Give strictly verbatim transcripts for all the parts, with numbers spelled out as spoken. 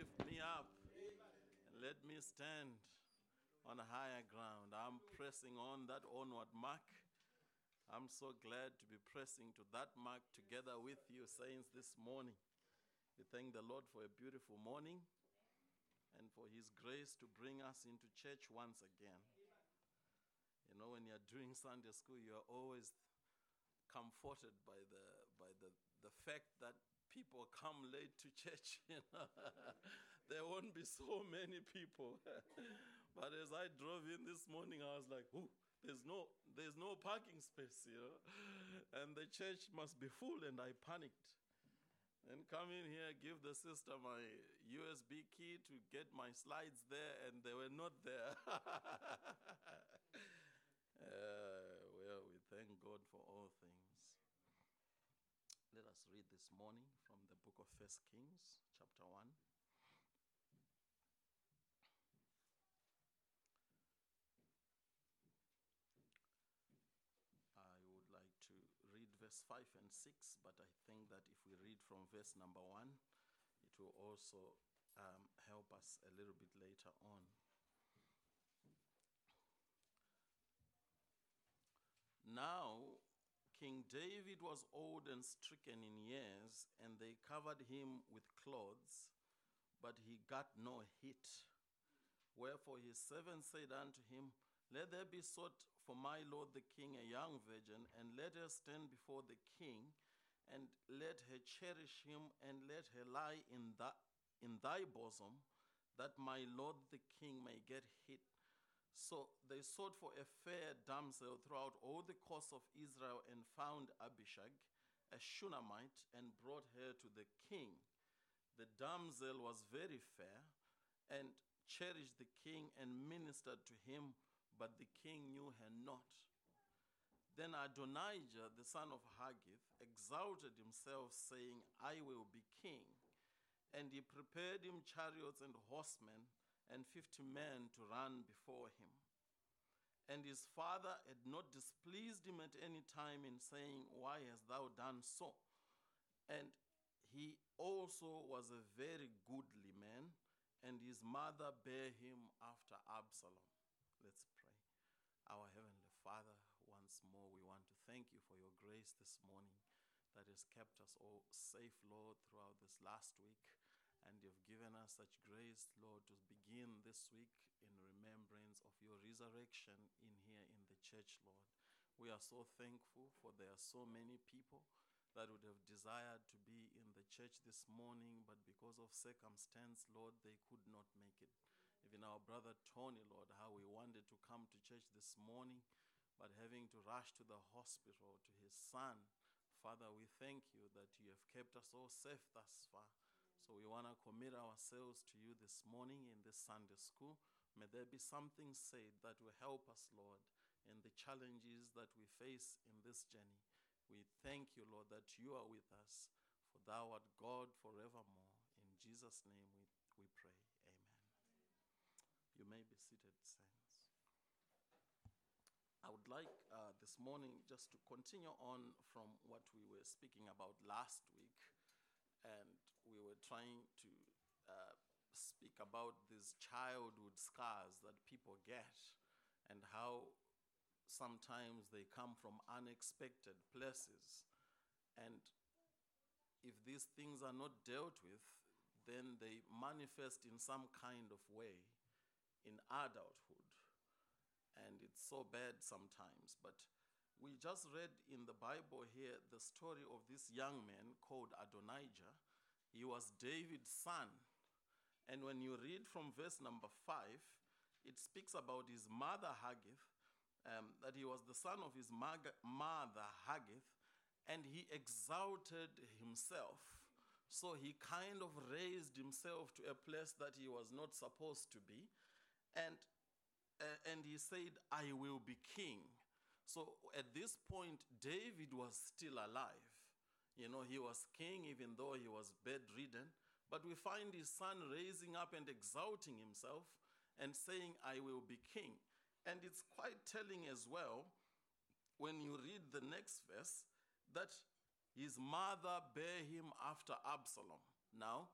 lift me up and let me stand on a higher ground. I'm pressing on that onward mark. I'm so glad to be pressing to that mark together with you, saints, this morning. We thank the Lord for a beautiful morning and for his grace to bring us into church once again. You know, when you're doing Sunday school, you're always comforted by the by the, the fact that people come late to church. You know? There won't be so many people. But as I drove in this morning, I was like, ooh, there's no there's no parking space, you know, and the church must be full, and I panicked. And come in here, give the sister my U S B key to get my slides there, and they were not there. Uh, well, we thank God for all things. Let us read this morning from the book of First Kings, chapter one. I would like to read verse five and six, but I think that if we read from verse number one, it will also um, help us a little bit later on. Now, King David was old and stricken in years, and they covered him with clothes, but he got no heat. Wherefore his servants said unto him, Let there be sought for my lord the king a young virgin, and let her stand before the king, and let her cherish him, and let her lie in, thy, in thy bosom, that my lord the king may get heat. So they sought for a fair damsel throughout all the coast of Israel, and found Abishag, a Shunammite, and brought her to the king. The damsel was very fair, and cherished the king, and ministered to him, but the king knew her not. Then Adonijah, the son of Haggith, exalted himself, saying, I will be king. And he prepared him chariots and horsemen, and fifty men to run before him. And his father had not displeased him at any time in saying, Why hast thou done so? And he also was a very goodly man, and his mother bare him after Absalom. Let's pray. Our Heavenly Father, once more we want to thank you for your grace this morning that has kept us all safe, Lord, throughout this last week. And you've given us such grace, Lord, to begin this week in remembrance of your resurrection in here in the church, Lord. We are so thankful, for there are so many people that would have desired to be in the church this morning, but because of circumstance, Lord, they could not make it. Even our brother Tony, Lord, how we wanted to come to church this morning, but having to rush to the hospital to his son. Father, we thank you that you have kept us all safe thus far. So we want to commit ourselves to you this morning in this Sunday school. May there be something said that will help us, Lord, in the challenges that we face in this journey. We thank you, Lord, that you are with us, for thou art God forevermore. In Jesus' name we, we pray. Amen. You may be seated, saints. I would like uh, this morning just to continue on from what we were speaking about last week. And we were trying to uh, speak about these childhood scars that people get, and how sometimes they come from unexpected places. And if these things are not dealt with, then they manifest in some kind of way in adulthood. And it's so bad sometimes. But we just read in the Bible here the story of this young man called Adonijah. He was David's son. And when you read from verse number five, it speaks about his mother Haggith, um, that he was the son of his mag- mother Haggith, and he exalted himself. So he kind of raised himself to a place that he was not supposed to be. And, uh, and he said, I will be king. So at this point, David was still alive. You know, he was king even though he was bedridden. But we find his son raising up and exalting himself and saying, I will be king. And it's quite telling as well, when you read the next verse, that his mother bare him after Absalom. Now,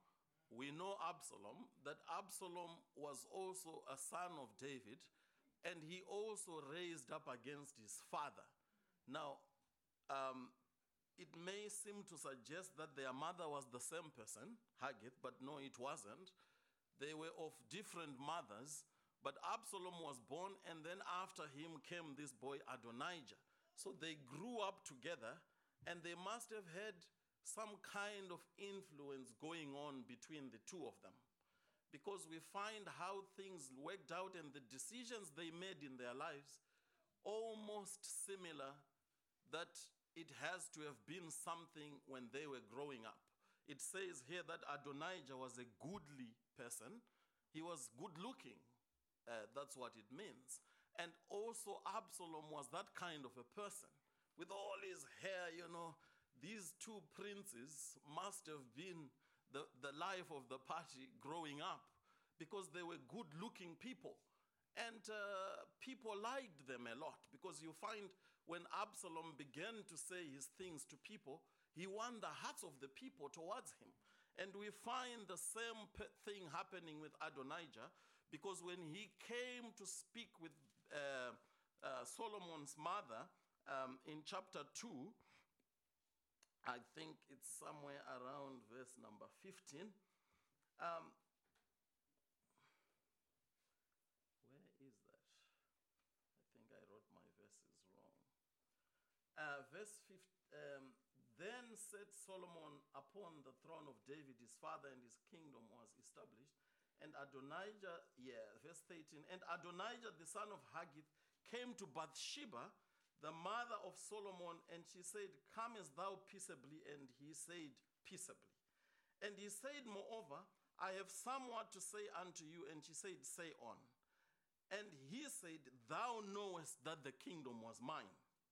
we know Absalom, that Absalom was also a son of David, and he also raised up against his father. Now, um, it may seem to suggest that their mother was the same person, Haggith, but no, it wasn't. They were of different mothers, but Absalom was born, and then after him came this boy Adonijah. So they grew up together, and they must have had some kind of influence going on between the two of them, because we find how things worked out and the decisions they made in their lives almost similar, that it has to have been something when they were growing up. It says here that Adonijah was a goodly person. He was good looking. Uh, that's what it means. And also Absalom was that kind of a person with all his hair, you know. These two princes must have been the, the life of the party growing up, because they were good-looking people. And uh, people liked them a lot, because you find when Absalom began to say his things to people, he won the hearts of the people towards him. And we find the same thing happening with Adonijah, because when he came to speak with uh, uh, Solomon's mother um, in chapter two, I think it's somewhere around verse number fifteen. Um, where is that? I think I wrote my verses wrong. Uh, verse fifteen, um, then said Solomon upon the throne of David his father, and his kingdom was established. And Adonijah, yeah, verse thirteen, and Adonijah the son of Haggith came to Bathsheba, the mother of Solomon, and she said, comest thou peaceably? And he said, peaceably. And he said, moreover, I have somewhat to say unto you. And she said, say on. And he said, thou knowest that the kingdom was mine,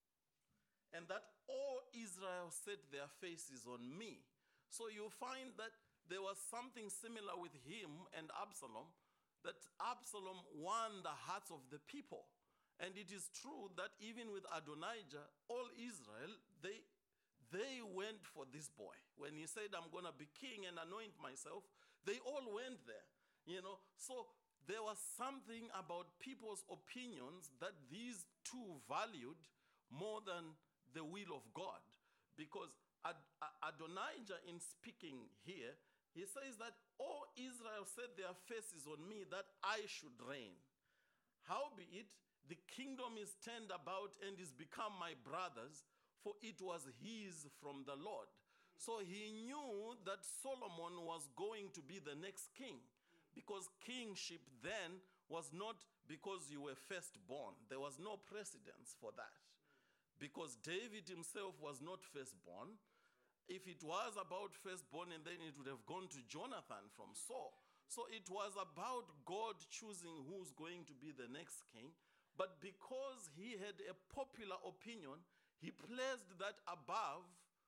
and that all Israel set their faces on me. So you find that there was something similar with him and Absalom, that Absalom won the hearts of the people. And it is true that even with Adonijah, all Israel, they, they went for this boy. When he said, I'm going to be king and anoint myself, they all went there. You know, so there was something about people's opinions that these two valued more than the will of God. Because Ad- Adonijah, in speaking here, he says that all Israel set their faces on me, that I should reign. Howbeit, the kingdom is turned about and is become my brother's, for it was his from the Lord. So he knew that Solomon was going to be the next king, because kingship then was not because you were firstborn. There was no precedence for that, because David himself was not firstborn. If it was about firstborn, and then it would have gone to Jonathan from Saul. So it was about God choosing who's going to be the next king. But because he had a popular opinion, he placed that above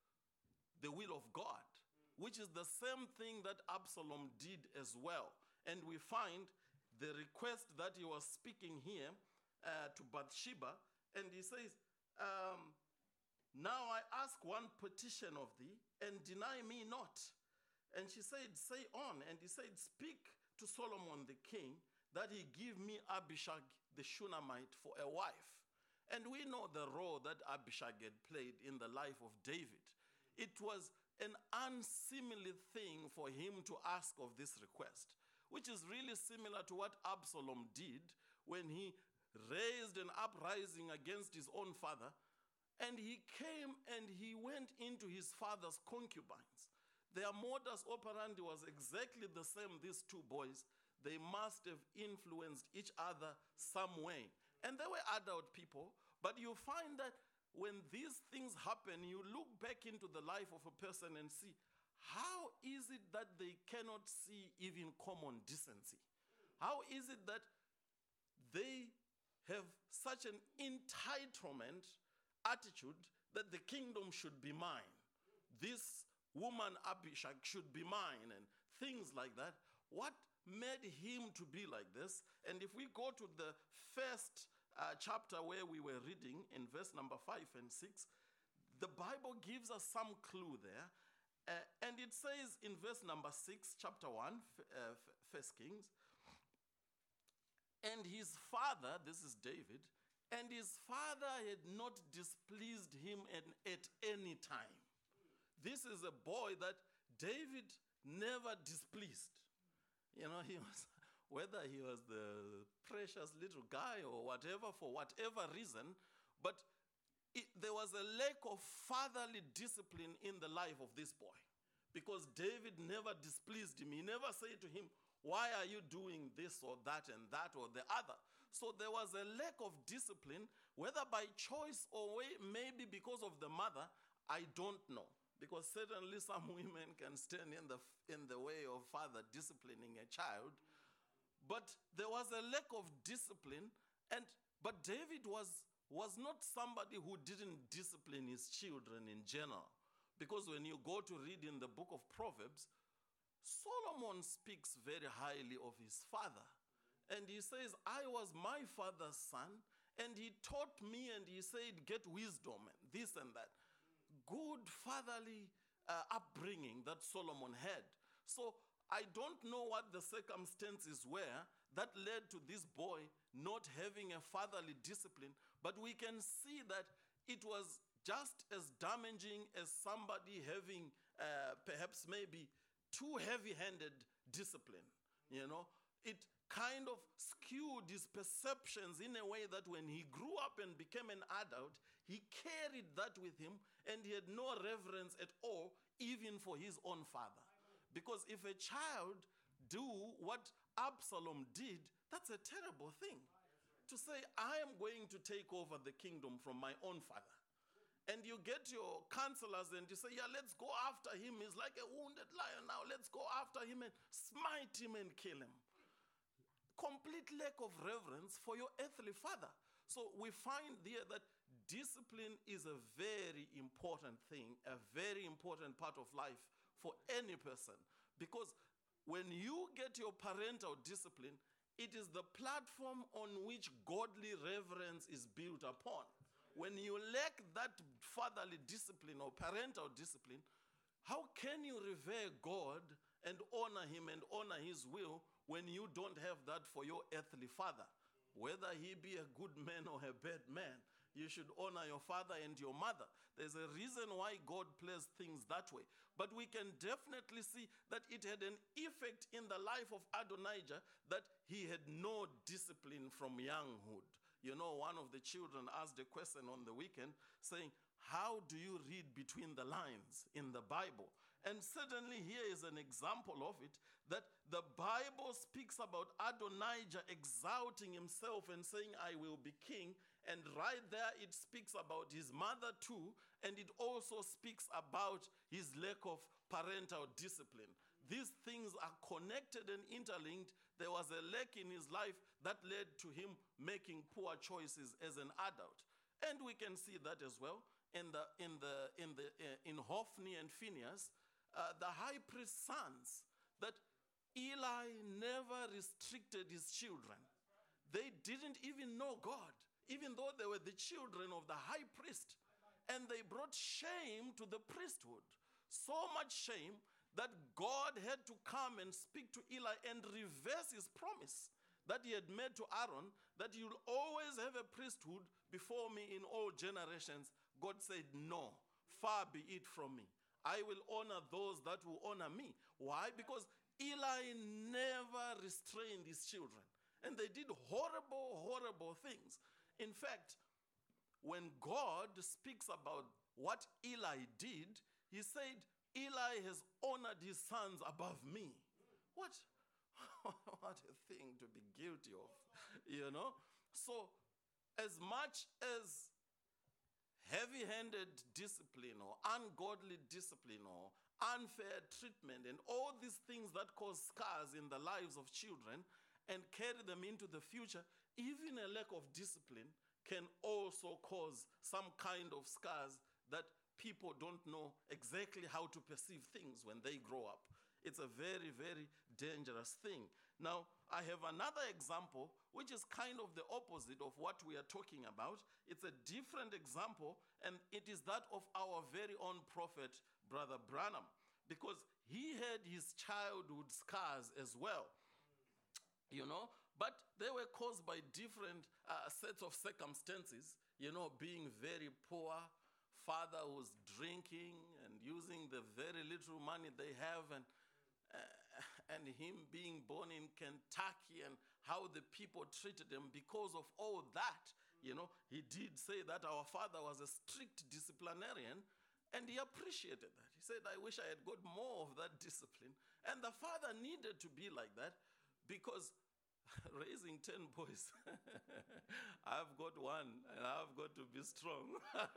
the will of God, which is the same thing that Absalom did as well. And we find the request that he was speaking here uh, to Bathsheba, and he says, um, now I ask one petition of thee, and deny me not. And she said, say on. And he said, speak to Solomon the king, that he give me Abishag the Shunammite for a wife. And we know the role that Abishag had played in the life of David. It was an unseemly thing for him to ask of this request, which is really similar to what Absalom did when he raised an uprising against his own father, and he came and he went into his father's concubines. Their modus operandi was exactly the same, these two boys. They must have influenced each other some way. And they were adult people, but you find that when these things happen, you look back into the life of a person and see, how is it that they cannot see even common decency? How is it that they have such an entitlement attitude that the kingdom should be mine? This woman Abishag should be mine, and things like that. What made him to be like this? And if we go to the first uh, chapter where we were reading in verse number five and six, the Bible gives us some clue there. Uh, and it says in verse number six, chapter one, f- uh, f- First Kings, and his father, this is David, and his father had not displeased him at, at any time. This is a boy that David never displeased. You know, he was, whether he was the precious little guy or whatever, for whatever reason, but it, there was a lack of fatherly discipline in the life of this boy, because David never displeased him. He never said to him, why are you doing this or that and that or the other? So there was a lack of discipline, whether by choice or way, maybe because of the mother, I don't know. Because certainly some women can stand in the, in the way of father disciplining a child. But there was a lack of discipline, and but David was, was not somebody who didn't discipline his children in general. Because when you go to read in the book of Proverbs, Solomon speaks very highly of his father. And he says, I was my father's son, and he taught me, and he said, get wisdom, and this and that. Good fatherly uh, upbringing that Solomon had. So I don't know what the circumstances were that led to this boy not having a fatherly discipline, but we can see that it was just as damaging as somebody having uh, perhaps maybe too heavy-handed discipline. You know, it kind of skewed his perceptions in a way that when he grew up and became an adult, he carried that with him, and he had no reverence at all, even for his own father. Because if a child do what Absalom did, that's a terrible thing. To say, I am going to take over the kingdom from my own father. And you get your counselors and you say, yeah, let's go after him. He's like a wounded lion now. Let's go after him and smite him and kill him. Complete lack of reverence for your earthly father. So we find there that discipline is a very important thing, a very important part of life for any person. Because when you get your parental discipline, it is the platform on which godly reverence is built upon. When you lack that fatherly discipline or parental discipline, how can you revere God and honor him and honor his will when you don't have that for your earthly father? Whether he be a good man or a bad man, you should honor your father and your mother. There's a reason why God plays things that way. But we can definitely see that it had an effect in the life of Adonijah, that he had no discipline from younghood. You know, one of the children asked a question on the weekend saying, how do you read between the lines in the Bible? And certainly here is an example of it, that the Bible speaks about Adonijah exalting himself and saying, I will be king. And right there it speaks about his mother too, and it also speaks about his lack of parental discipline. These things are connected and interlinked. There was a lack in his life that led to him making poor choices as an adult. And we can see that as well in the in the in the uh, in Hophni and Phinehas, uh, the high priest's sons, that Eli never restricted his children. They didn't even know God, even though they were the children of the high priest. And they brought shame to the priesthood. So much shame that God had to come and speak to Eli and reverse his promise that he had made to Aaron, that you'll always have a priesthood before me in all generations. God said, no, far be it from me. I will honor those that will honor me. Why? Because Eli never restrained his children. And they did horrible, horrible things. In fact, when God speaks about what Eli did, he said, Eli has honored his sons above me. What? What a thing to be guilty of, you know? So, as much as heavy-handed discipline or ungodly discipline or unfair treatment and all these things that cause scars in the lives of children and carry them into the future, even a lack of discipline can also cause some kind of scars that people don't know exactly how to perceive things when they grow up. It's a very, very dangerous thing. Now, I have another example, which is kind of the opposite of what we are talking about. It's a different example, and it is that of our very own prophet, Brother Branham. because he had his childhood scars as well, you know, but they were caused by different uh, sets of circumstances, you know, being very poor, father who's drinking and using the very little money they have, and uh, and him being born in Kentucky and how the people treated him. Because of all that, you know, he did say that our father was a strict disciplinarian, and he appreciated that. He said, I wish I had got more of that discipline. And the father needed to be like that, because raising ten boys, I've got one and I've got to be strong.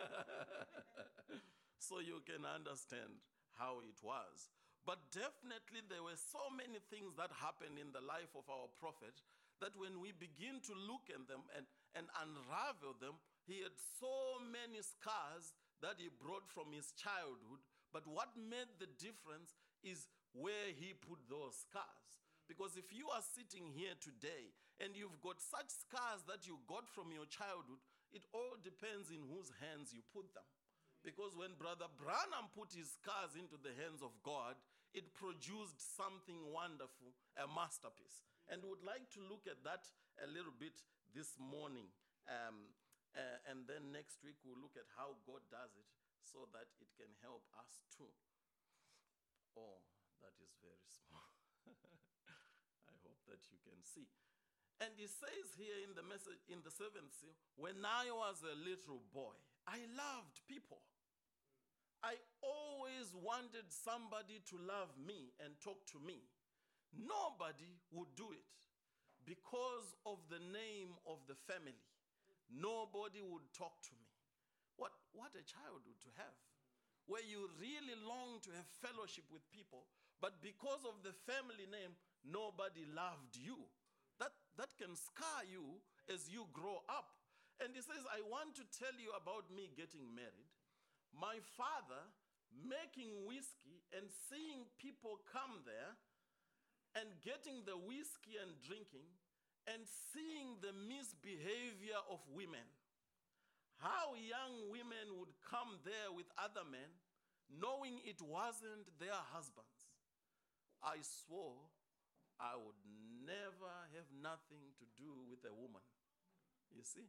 So you can understand how it was. But definitely there were so many things that happened in the life of our prophet that when we begin to look at them and, and unravel them, he had so many scars that he brought from his childhood. But what made the difference is where he put those scars. Because if you are sitting here today and you've got such scars that you got from your childhood, it all depends in whose hands you put them. Because when Brother Branham put his scars into the hands of God, it produced something wonderful, a masterpiece. And we would like to look at that a little bit this morning. Um, uh, and then next week we'll look at how God does it so that it can help us too. Oh, that is very small. I hope that you can see. And he says here in the message, in the seventh seal, when I was a little boy, I loved people. I always wanted somebody to love me and talk to me. Nobody would do it because of the name of the family. Nobody would talk to me. What, what a childhood to have, where you really long to have fellowship with people, but because of the family name, nobody loved you. That, that can scar you as you grow up. And he says, I want to tell you about me getting married. My father making whiskey and seeing people come there and getting the whiskey and drinking and seeing the misbehavior of women. How young women would come there with other men knowing it wasn't their husbands. I swore I would never have nothing to do with a woman. You see?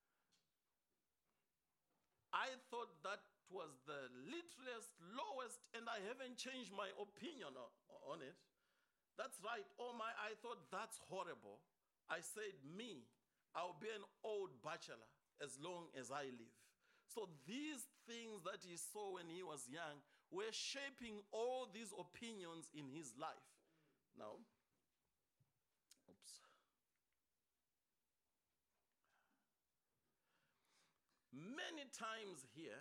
I thought that was the littlest, lowest, and I haven't changed my opinion on it. That's right. Oh my, I thought that's horrible. I said, me, I'll be an old bachelor as long as I live. So these things that he saw when he was young were shaping all these opinions in his life. Now, oops. Many times here,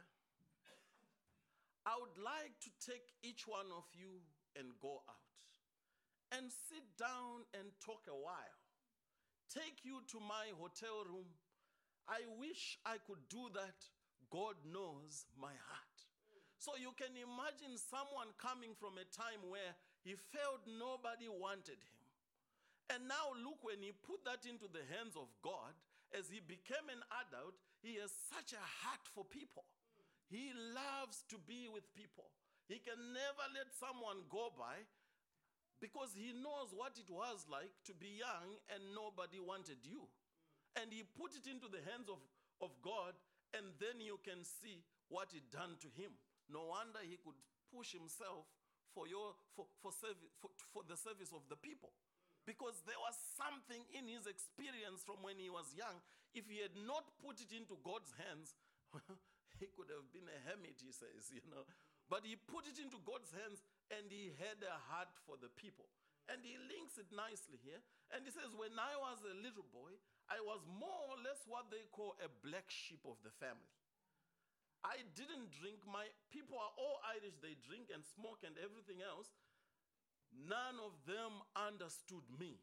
I would like to take each one of you and go out and sit down and talk a while. Take you to my hotel room. I wish I could do that. God knows my heart. So you can imagine someone coming from a time where he felt nobody wanted him. And now look, when he put that into the hands of God, as he became an adult, he has such a heart for people. He loves to be with people. He can never let someone go by because he knows what it was like to be young and nobody wanted you. And he put it into the hands of, of God, and then you can see what it done to him. No wonder he could push himself for, your, for, for, service, for, for the service of the people. Because there was something in his experience from when he was young. If he had not put it into God's hands, he could have been a hermit, he says, you know. But he put it into God's hands and he had a heart for the people. And he links it nicely here. And he says, when I was a little boy, I was more or less what they call a black sheep of the family. I didn't drink. My people are all Irish. They drink and smoke and everything else. None of them understood me.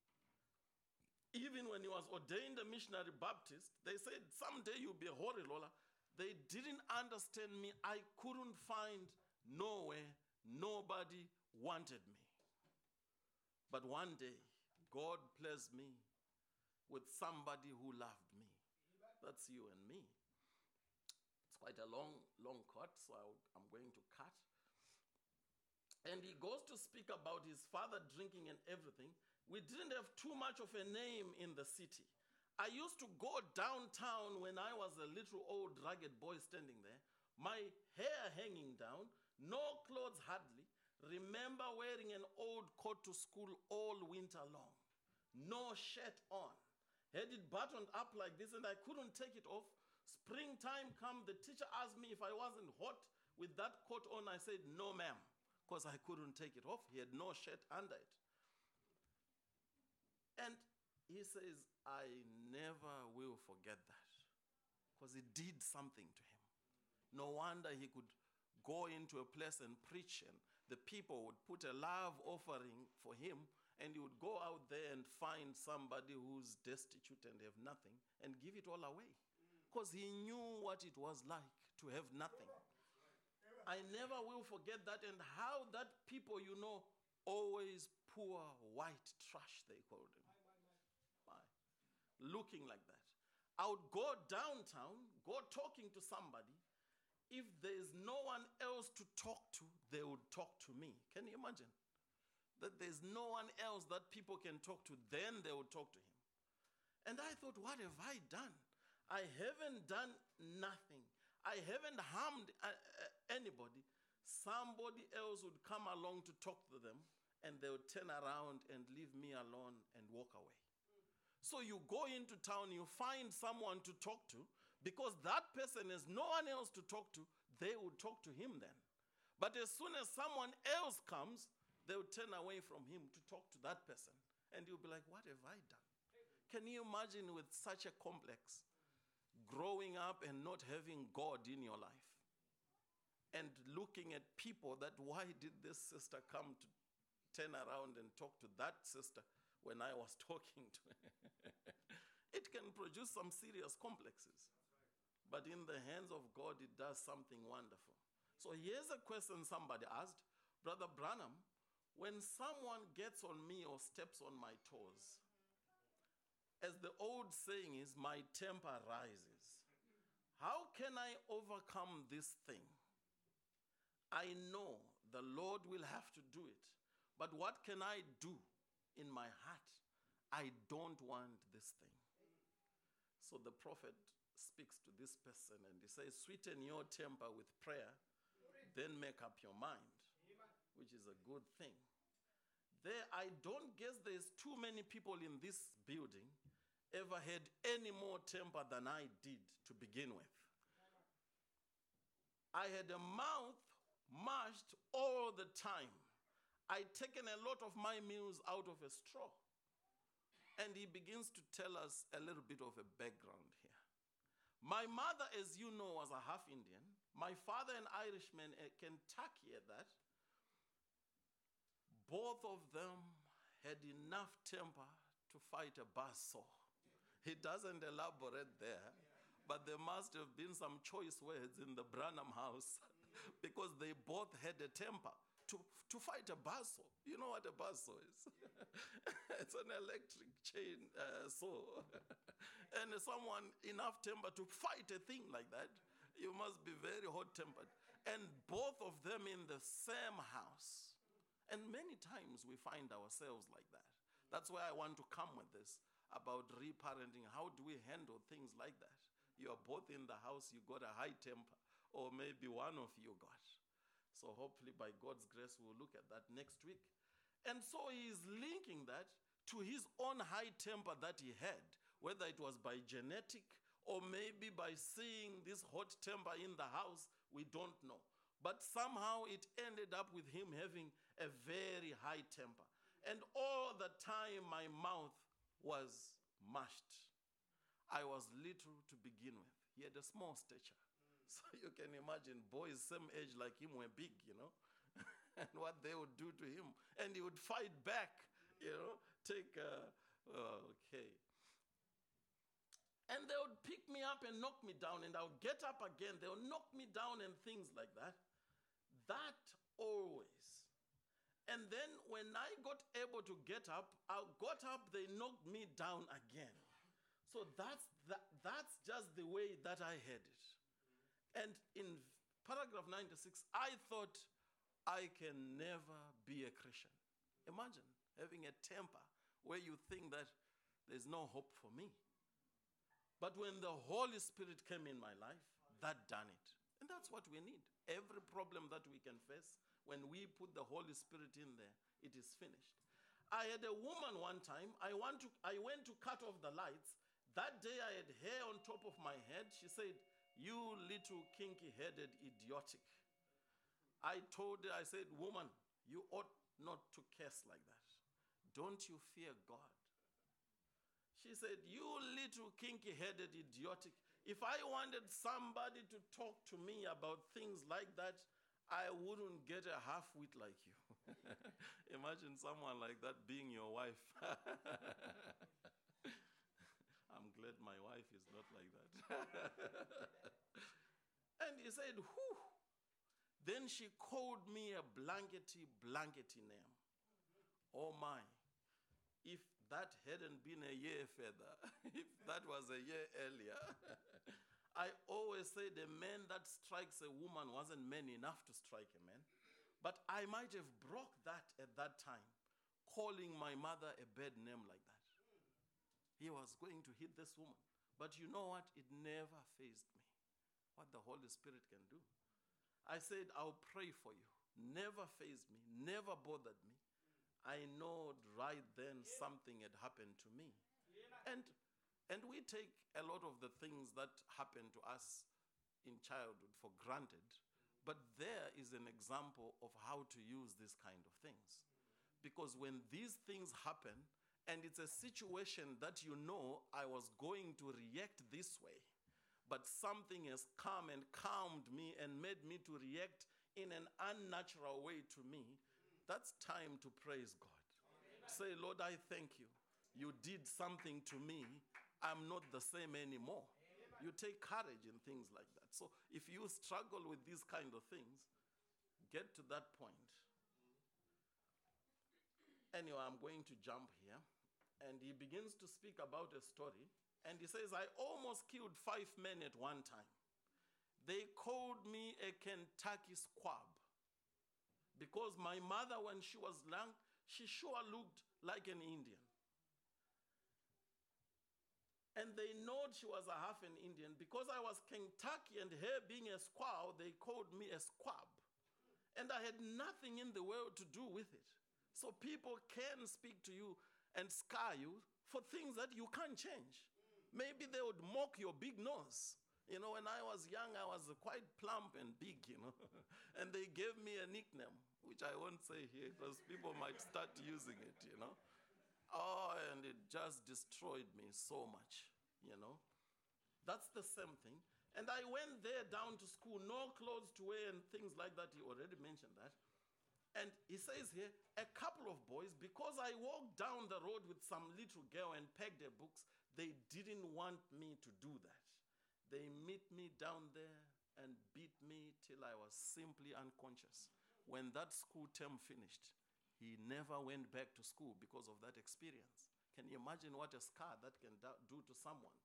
Even when he was ordained a missionary Baptist, they said, someday you'll be a holy Lola. They didn't understand me. I couldn't find nowhere. Nobody wanted me. But one day, God blessed me with somebody who loved me. That's you and me. It's quite a long, long cut, so I'll, I'm going to cut. And he goes to speak about his father drinking and everything. We didn't have too much of a name in the city. I used to go downtown when I was a little old ragged boy standing there, my hair hanging down, no clothes hardly. Remember wearing an old coat to school all winter long, no shirt on. Had it buttoned up like this and I couldn't take it off. Springtime come, the teacher asked me if I wasn't hot with that coat on. I said, no ma'am, because I couldn't take it off. He had no shirt under it. And he says, I never will forget that, because it did something to him. No wonder he could go into a place and preach, and the people would put a love offering for him, and he would go out there and find somebody who's destitute and have nothing and give it all away, because he knew what it was like to have nothing. I never will forget that, and how that people, you know, always poor white trash, they called him. Looking like that. I would go downtown, go talking to somebody. If there's no one else to talk to, they would talk to me. Can you imagine? That there's no one else that people can talk to, then they would talk to him. And I thought, what have I done? I haven't done nothing. I haven't harmed uh, uh, anybody. Somebody else would come along to talk to them, and they would turn around and leave me alone and walk away. So you go into town, you find someone to talk to, because that person has no one else to talk to, they would talk to him then. But as soon as someone else comes, they would turn away from him to talk to that person. And you'll be like, what have I done? Can you imagine with such a complex, growing up and not having God in your life? And looking at people that, why did this sister come to turn around and talk to that sister when I was talking to her? It can produce some serious complexes. But in the hands of God, it does something wonderful. So here's a question somebody asked. Brother Branham, when someone gets on me or steps on my toes, as the old saying is, my temper rises. How can I overcome this thing? I know the Lord will have to do it. But what can I do in my heart? I don't want this thing. So the prophet speaks to this person and he says, sweeten your temper with prayer, then make up your mind, which is a good thing. There, I don't guess there's too many people in this building ever had any more temper than I did to begin with. I had a mouth mashed all the time. I'd taken a lot of my meals out of a straw. And he begins to tell us a little bit of a background here. My mother, as you know, was a half Indian. My father, an Irishman, a Kentucky at that. Both of them had enough temper to fight a buzzsaw. He doesn't elaborate there, but there must have been some choice words in the Branham house because they both had a temper to, to fight a buzzsaw. You know what a buzzsaw is? It's an electric chain uh, saw. And someone enough temper to fight a thing like that, you must be very hot-tempered. And both of them in the same house. And many times we find ourselves like that. That's why I want to come with this about reparenting. How do we handle things like that? You are both in the house, you got a high temper, or maybe one of you got. So hopefully by God's grace, we'll look at that next week. And so he is linking that to his own high temper that he had, whether it was by genetic or maybe by seeing this hot temper in the house, we don't know. But somehow it ended up with him having a very high temper. And all the time my mouth was mashed. I was little to begin with. He had a small stature. So you can imagine boys same age like him were big, you know, and what they would do to him. And he would fight back, you know, take, uh, okay. And they would pick me up and knock me down, and I would get up again. They would knock me down and things like that. That always. And then when I got able to get up, I got up, they knocked me down again. So that's, that, that's just the way that I had it. And in paragraph ninety-six, I thought I can never be a Christian. Imagine having a temper where you think that there's no hope for me. But when the Holy Spirit came in my life, that done it. And that's what we need. Every problem that we can face, when we put the Holy Spirit in there, it is finished. I had a woman one time, I, want to, I went to cut off the lights. That day I had hair on top of my head. She said, "You little kinky-headed idiotic." I told her, I said, "Woman, you ought not to curse like that. Don't you fear God?" She said, "You little kinky-headed idiotic. If I wanted somebody to talk to me about things like that, I wouldn't get a half-wit like you." Imagine someone like that being your wife. I'm glad my wife is not like that. And he said, "Whew." Then she called me a blankety, blankety name. Oh my. If that hadn't been a year further, if that was a year earlier, I always say the man that strikes a woman wasn't man enough to strike a man. But I might have broke that at that time, calling my mother a bad name like that. He was going to hit this woman. But you know what? It never fazed me, what the Holy Spirit can do. I said, "I'll pray for you." Never fazed me, never bothered me. I know right then something had happened to me. And, and we take a lot of the things that happen to us in childhood for granted. But there is an example of how to use these kind of things. Because when these things happen, and it's a situation that you know I was going to react this way, but something has come and calmed me and made me to react in an unnatural way to me, that's time to praise God. Amen. Say, "Lord, I thank you. You did something to me. I'm not the same anymore." Amen. You take courage in things like that. So if you struggle with these kind of things, get to that point. Anyway, I'm going to jump here. And he begins to speak about a story. And he says, "I almost killed five men at one time. They called me a Kentucky squab. Because my mother, when she was young, she sure looked like an Indian. And they knowed she was a half an Indian. Because I was Kentucky and her being a squaw, they called me a squab. And I had nothing in the world to do with it. So people can speak to you and scar you for things that you can't change. Maybe they would mock your big nose. You know, when I was young, I was quite plump and big, you know. And they gave me a nickname, which I won't say here, because people might start using it, you know. Oh, and it just destroyed me so much, you know. That's the same thing. And I went there down to school, no clothes to wear and things like that. He already mentioned that. And he says here, a couple of boys, because I walked down the road with some little girl and pegged her books, they didn't want me to do that. They meet me down there and beat me till I was simply unconscious. When that school term finished, he never went back to school because of that experience. Can you imagine what a scar that can do to someone?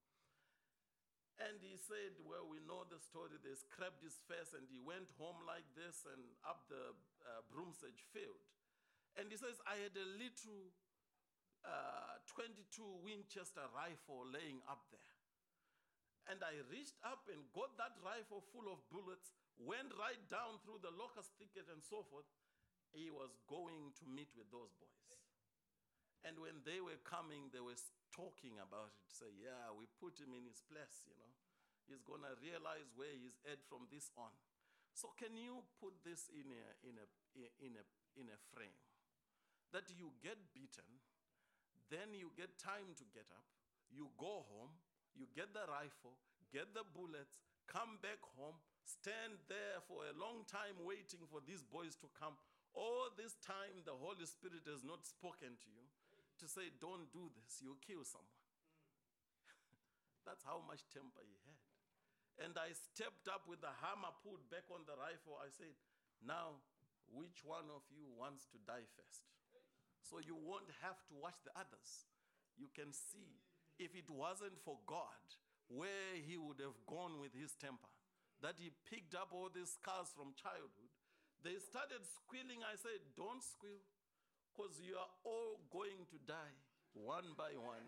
And he said, well, we know the story. They scraped his face and he went home like this and up the uh, Broomsedge field. And he says, I had a little uh, twenty-two Winchester rifle laying up there. And I reached up and got that rifle full of bullets, went right down through the locust thicket and so forth. He was going to meet with those boys. And when they were coming, they were talking about it. Say, yeah, we put him in his place, you know. He's going to realize where he's at from this on. So can you put this in a, in a, in a, in a frame? That you get beaten, then you get time to get up, you go home, you get the rifle, get the bullets, come back home, stand there for a long time waiting for these boys to come. All this time, the Holy Spirit has not spoken to you to say, don't do this, you'll kill someone. That's how much temper he had. And I stepped up with the hammer pulled back on the rifle. I said, now, which one of you wants to die first? So you won't have to watch the others. You can see, if it wasn't for God, where he would have gone with his temper. That he picked up all these scars from childhood, They started squealing. I said, don't squeal, because you are all going to die one by one.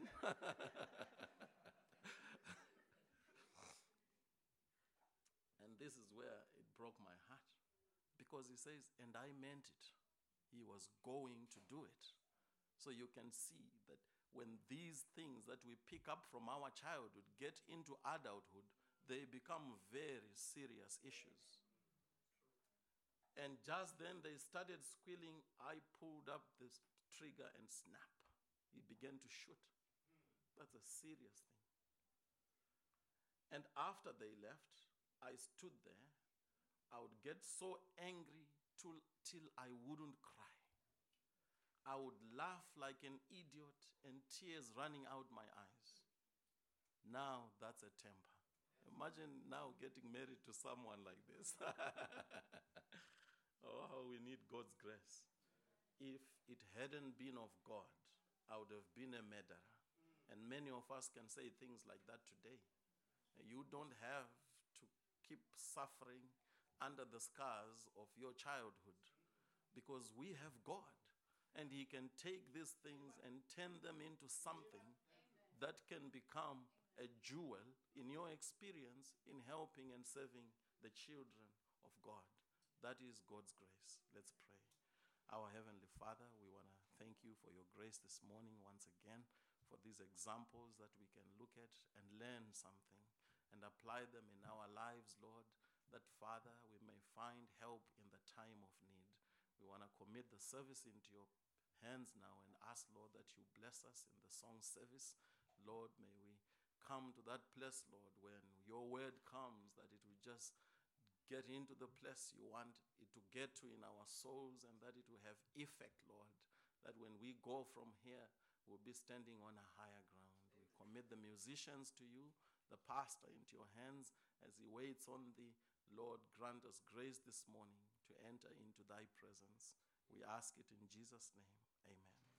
And this is where it broke my heart, because he says, and I meant it. He was going to do it. So you can see that when these things that we pick up from our childhood get into adulthood, they become very serious issues. And just then they started squealing. I pulled up this trigger and snap. He began to shoot. That's a serious thing. And after they left, I stood there. I would get so angry till, till I wouldn't cry. I would laugh like an idiot and tears running out my eyes. Now that's a temper. Imagine now getting married to someone like this. Oh, how we need God's grace. If it hadn't been of God, I would have been a murderer. And many of us can say things like that today. You don't have to keep suffering under the scars of your childhood, because we have God. And he can take these things and turn them into something that can become a jewel in your experience in helping and serving the children of God. That is God's grace. Let's pray. Our Heavenly Father, we want to thank you for your grace this morning once again, for these examples that we can look at and learn something and apply them in our lives, Lord, that, Father, we may find help in the time of need. We want to commit the service into your hands now and ask, Lord, that you bless us in the song service. Lord, may we come to that place, Lord, when your word comes, that it will just get into the place you want it to get to in our souls, and that it will have effect, Lord, that when we go from here, we'll be standing on a higher ground. We commit the musicians to you, the pastor into your hands as he waits on thee. Lord, grant us grace this morning to enter into thy presence. We ask it in Jesus' name. Amen.